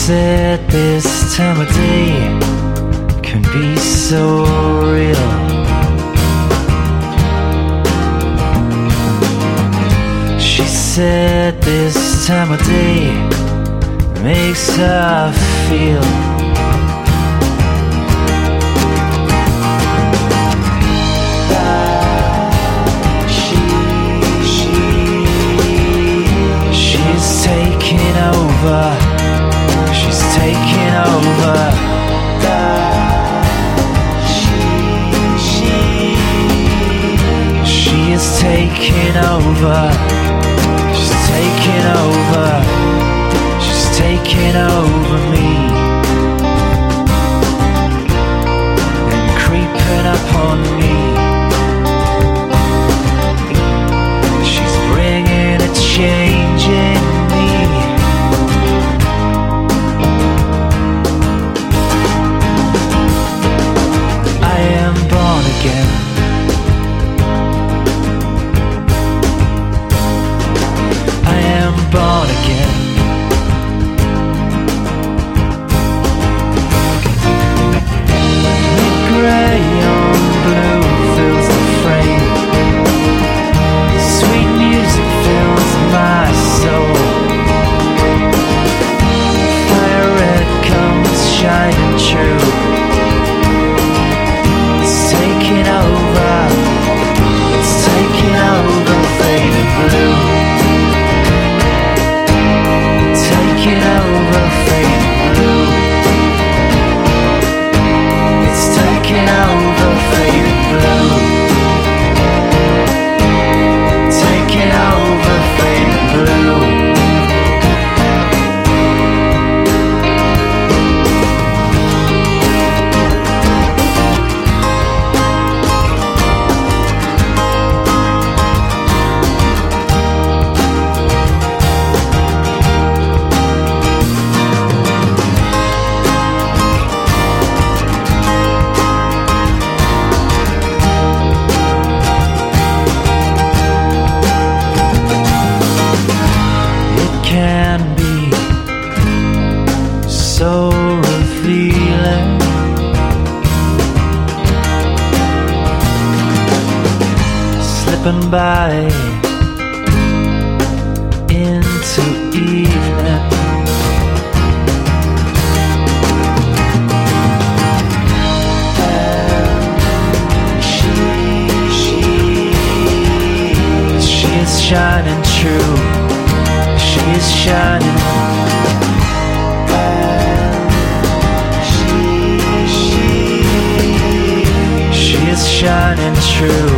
said this time of day can be so real. She said this time of day makes her feel she's taking over. She's taking over. She is taking over. She's taking over. She's taking over me and creeping up on me. She's bringing a change in me. I am born again. I am born again. The gray on blue fills the frame. Sweet music fills my soul. Fire red comes shining true. It's taking over. It's taking over. Faded blue. Taking over. Faded blue. It's taking over. Faded blue. Taking over. Faded blue. Can be so revealing. Slipping by into evening. She is shining true. She is shining. She is shining true.